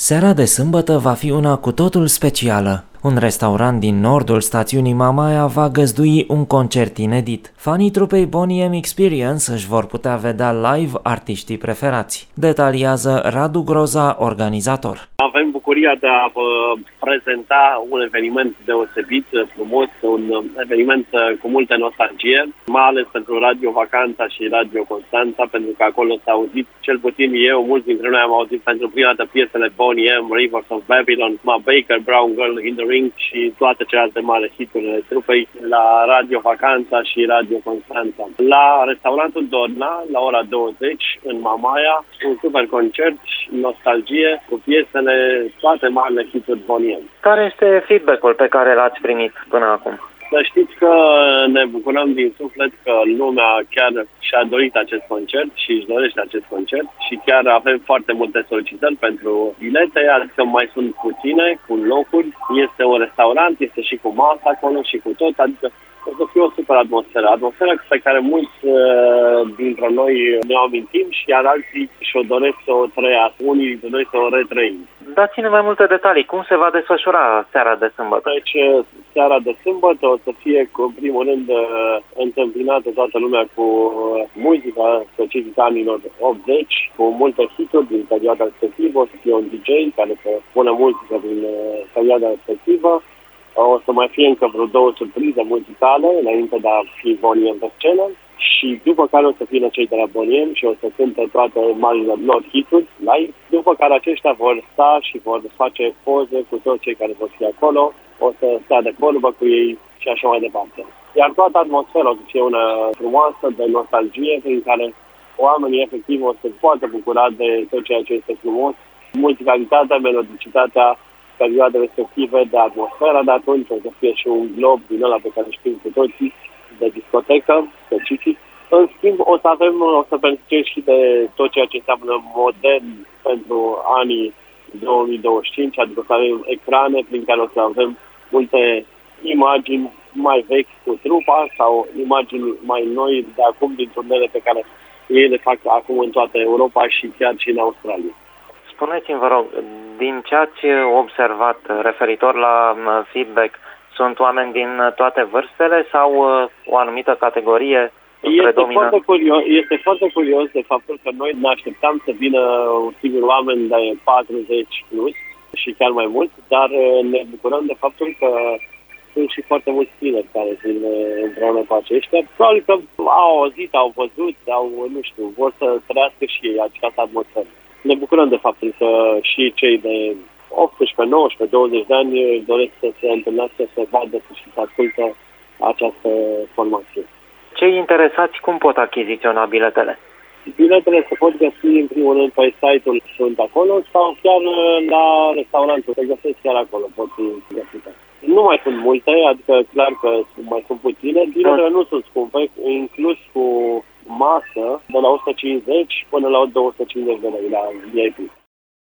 Seara de sâmbătă va fi una cu totul specială. Un restaurant din nordul stațiunii Mamaia va găzdui un concert inedit. Fanii trupei Boney M Experience își vor putea vedea live artiștii preferați. Detaliază Radu Groza, organizator. Avem bucuria de a vă prezenta un eveniment deosebit, frumos, un eveniment cu multă nostalgie, mai ales pentru Radio Vacanța și Radio Constanța, pentru că acolo s-a auzit, cel puțin eu, mulți dintre noi am auzit pentru prima dată piesele Boney M, Rivers of Babylon, Ma Baker, Brown Girl in the Ring și toate celelalte mari hituri ale trupei la Radio Vacanța și Radio Constanța. La restaurantul Dorna, la ora 20, în Mamaia, un super concert, nostalgie, cu piesele toate marile hituri Boney M. Care este feedback-ul pe care l-ați primit până acum? Să știți că ne bucurăm din suflet că lumea chiar și-a dorit acest concert și își dorește acest concert și chiar avem foarte multe solicitări pentru bilete, adică mai sunt puține, cu locuri, este un restaurant, este și cu masă acolo și cu tot, adică o să fie o super atmosferă pe care mulți dintre noi ne-o amintim și iar alții și-o doresc să o trăiască, unii doresc să o retrăim. Dați-ne mai multe detalii. Cum se va desfășura seara de sâmbătă? Deci, seara de sâmbătă o să fie, în primul rând, întâmpinată toată lumea cu muzica specifică anilor 80, cu multe hituri din perioada respectivă. O să fie un DJ care să pună muzică din perioada respectivă. O să mai fie încă vreo 2 surprize muzicale înainte de a fi Boney M pe scenă. Și după care o să vină cei de la Boney M și o să cânte toate marile lor hituri live, după care aceștia vor sta și vor face poze cu toți cei care vor fi acolo, o să stea de vorbă cu ei și așa mai departe. Iar toată atmosfera o să fie una frumoasă, de nostalgie, prin care oamenii efectiv o să poată bucura de tot ceea ce este frumos, muzicalitatea, melodicitatea perioadei respective, de atmosfera de atunci, o să fie și un glob din ăla pe care știm cu toții, de discotecă specific. În schimb, o să beneficiem și de tot ceea ce înseamnă modern pentru anii 2025, adică să avem ecrane prin care o să avem multe imagini mai vechi cu trupa sau imagini mai noi de acum din turnele pe care ei le fac acum în toată Europa și chiar și în Australia. Spuneți-mi, vă rog, din ce ați observat referitor la feedback, sunt oameni din toate vârstele sau o anumită categorie predomină? Este foarte curios de faptul că noi ne așteptam să vină sigur oameni de 40 plus și chiar mai mulți, dar ne bucurăm de faptul că sunt și foarte mulți tineri care vin împreună cu aceștia. Probabil că au auzit, au văzut, vor să trăiască și ei această atmosferă. Ne bucurăm de faptul că și cei de 18, 19, 20 de ani doresc să se întâlnească, să vadă și să ascultă această formație. Cei interesați cum pot achiziționa biletele? Biletele se pot găsi în primul rând pe site-ul sunt acolo sau chiar la restaurantul. Se găsesc chiar acolo, pot fi găsite. Nu mai sunt multe, adică clar că mai sunt puține. Biletele nu sunt scumpe, inclus cu masă de la 150 până la 250 de lei la VIP.